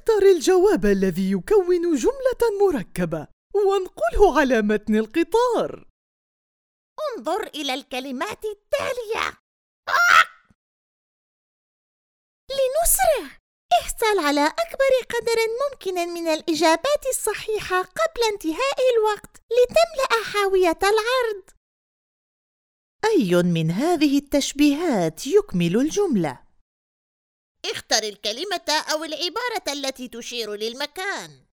اختر الجواب الذي يكون جملة مركبة وانقله على متن القطار. انظر إلى الكلمات التالية. لنسرع. احصل على أكبر قدر ممكن من الإجابات الصحيحة قبل انتهاء الوقت لتملأ حاوية العرض. أي من هذه التشبيهات يكمل الجملة؟ اختر الكلمة أو العبارة التي تشير للمكان.